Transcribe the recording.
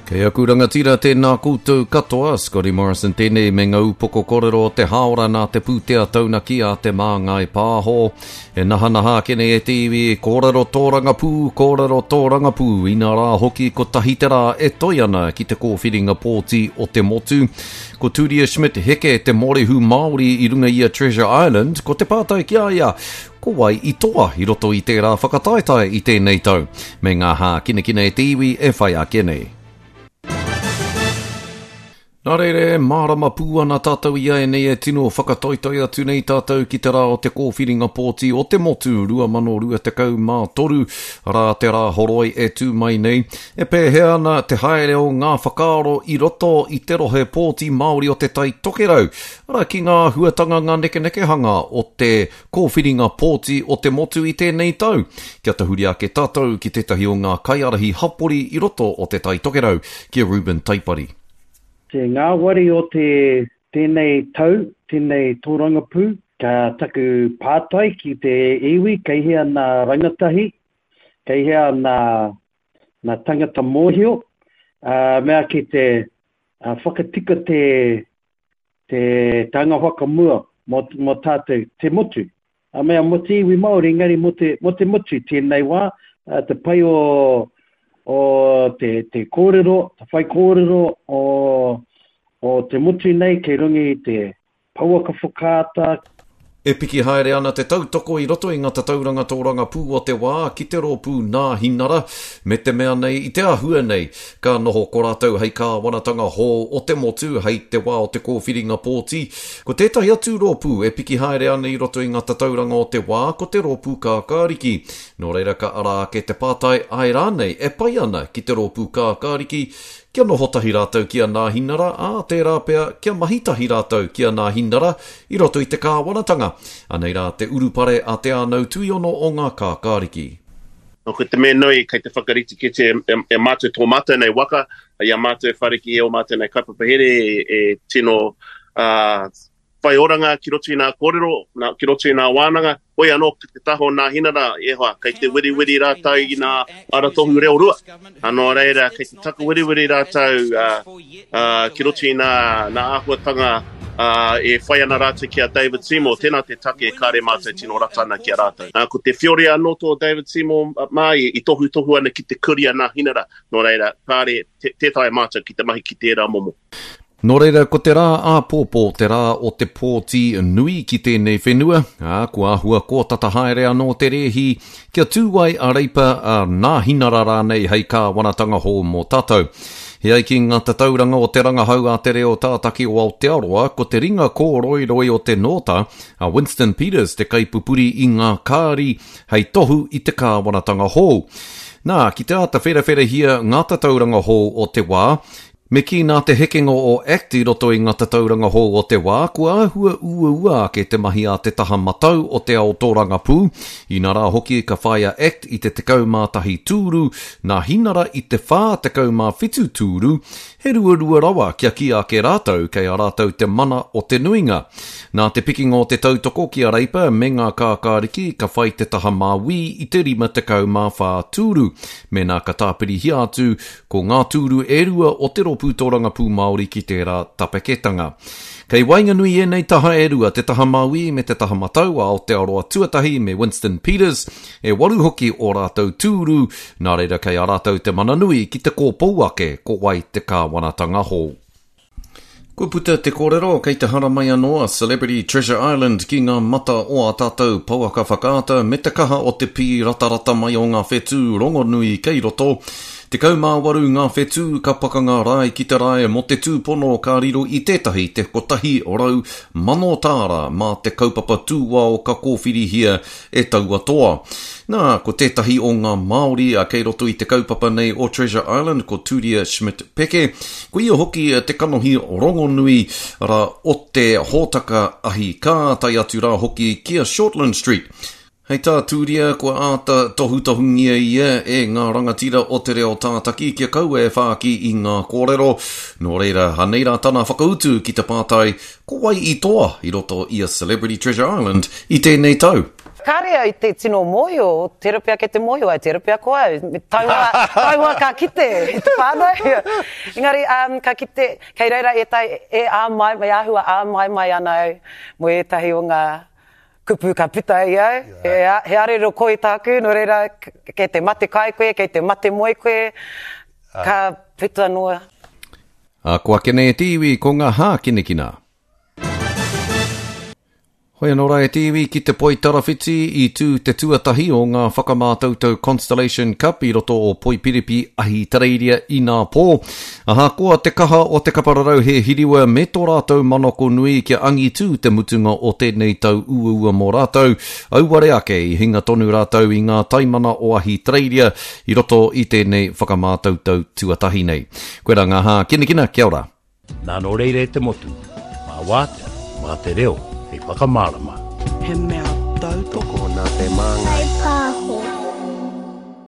Kei aku rangatira tēnā koutou katoa, Scotty Morrison tēnei me ngā upoko korero o te haora nā te pūtea tauna ki a te māngai pāho. E nahanaha kene e te iwi, kōrero tōranga pū, ina rā hoki ko tahitera e toi ana ki te kōwhiringa pōti o te motu. Ko Turia Schmidt heke te morehu Māori i runga i a Treasure Island, ko te pātai ki aia. Ko wai i toa i roto i tērā whakataetai i tēnei tau. Me ngā hā kine e te iwi e whai a kene. Nā reire, mārama pū ana tātou ia e nei e tino whakatoitai atu nei tātou ki te rā o te kōwhiringa pōti o te motu 2023, rā te rā horoi e tū mai nei. E pēhea ana te haere o ngā whakaaro i roto i te rohe pōti Māori o te tai tokerau, rā ki ngā huatanga ngā nekenekehanga o te kōwhiringa pōti o te motu i tēnei tau. Kia te huri ake tātou ki tetahi o ngā kaiarahi hapori i roto o te tai tokerau, kia Ruben Taipari. Te ngā wari o tēnei tau, tēnei tōrangapū, ka taku pātai ki te iwi, kei hea nā rangatahi, kei hea nā tangata mōhio, mea ki te whakatika te tanga whakamua mo tātou te motu. Mea mo te iwi Māori, ngari mo te motu tēnei wā, te pai o te kōrero, te whai kōrero o te mutu nei kei rungi i te pauaka whakaata. E piki haere ana te tautoko i roto i ngā tauranga tōranga pū o te wā, ki te rōpū nā hinara, me te mea nei i te ahua nei, ka noho korātou hei kā wanatanga hō o te motu hei te wā o te kōwhiringa pōti. Ko tētahi atu rōpū e piki haere ana i roto i ngā tauranga o te wā, ko te rōpū kā kāriki. Nō reira ka ara ke te pātai ai rānei e pai ana ki te rōpū kā kāriki, kia noho tahi rātou kia nā hinara, tērā pia kia mahitahi rātou kia nā hinara, i roto i te kāwanatanga. Anei rā te urupare a te ānau tuiono o ngā kākāriki. No, ko te mea nui, kei te whakariti ki te e mātou tō mātou nei waka, ia mātou whariki e o mātou nei kaipapahere e tino whai oranga ki roto i nā kōrero, ki roto i nā wānanga, oi anō te taho nā hinara e hoa, kei te wiri rātau i nā aratohu reo rua. Anō reira, kei te taku wiri rātau ki roto i nā āhuatanga e whai ana rātou ki a David Seymour, tēnā te take e kāre mātou tino ratana ki a rātou. Ko te whiore anō tō David Seymour mai, i tohu ana ki te kuria nā hinara, nō reira, kāre tētai mātou ki te mahi ki tērā momo. Nō reira, ko te rā āpōpō, te rā o te pōti nui ki tēnei whenua, kua ahua ko tata haere anō te rehi, kia tūwai a reipa nā hinara rānei hei kā wanatanga hō mō tātou. Hei ki ngā tauranga o te rangahau a te reo tātaki o Aotearoa, ko te ringa kōroiroi o te nota, a Winston Peters te kaipupuri i ngā kāri, hei tohu i te kā wanatanga hō. Nā, ki te ata whera hia ngā tauranga hō o te wā, me ki nā te hekengo o ACT i roto i ngā tauranga hō o te wā, kua ahua ua ke te mahi a te taha matau o te ao tōranga pū, i nā rā hoki ka whaia ACT i te tekau tahi tūru, nā hinara i te whā tekau whitu tūru, he rua rawa kia ki a ke rātou kei a rātou te mana o te nuinga. Nā te pikinga o te tautoko ki a reipa, me ngā kākāriki ka whai te taha māwi i te rima tekau whā tūru, me nā ka tāpiri hi atu ko ngā tūru e rua o te ropu tōranga pū Māori ki tērā tapeketanga. Kei wainga nui e nei taha e rua, te taha Māui me te taha matau a Aotearoa tuatahi me Winston Peters, e waru hoki o rātou tūru, nā reira kei a rātou te mana nui ki te kōpou ake, ko wai te kāwanatanga hō. Ko puta te kōrero, kei te hara mai anō a Celebrity Treasure Island ki ngā mata o a tātou pauaka whakaata, me te kaha o te pi ratarata mai o ngā whetū rongonui kei roto. Te kaumāwaru ngā whetū ka pakanga rai ki te rai mo te tūpono ka riro i tētahi te kotahi o rau mano tāra mā te kaupapa tūwa o ka kōwhiri hia e taua toa. Nā, ko tētahi o ngā Māori a kei roto i te kaupapa nei o Treasure Island ko Turia Schmidt Peke, ko ia hoki te kanohi rongonui ra o te hōtaka ahi kā tai atu rā hoki kia Shortland Street. Hei tā tūria kua āta tohungia ia e ngā rangatira o te reo tātaki kia kau e whāki i ngā kōrero. Nō reira, haneira tāna whakautu ki te pātai, ko wai i toa i roto i a Celebrity Treasure Island i tēnei tau. whakarea I te tino moio, terapia ke te moio, ai terapia koa, taiwa ka kite, I te whānau. Engari, ka kite, kei reira e ahua mai anau, mo etahi o ngā kupu ka pita I au. He arero koi tāku, no reira, kei te mate kai koe, kei te mate moi koe, ka pita noa. Kua kene e tiwi ko ngā hā kinekina. Hoi anō rai te iwi ki te poi tarawhiti I tū te tuatahi o ngā whakamātautau Constellation Cup I roto o Poipiripi ahi tareiria I ngā pō. Aha, koa te kaha o te kapararau he hiriwa me tō rātou manoko nui kia angi tū te mutunga o tēnei tau uaua mō rātou. Auware ake I hinga tonu rātou I ngā taimana o ahi tareiria I roto I tēnei whakamātautau tuatahi nei. Koera ngā hā kinekina, kia ora. Nā no reire te motu, mā wātea, mā te reo. He whakamārama. He mea tau toko nā te manga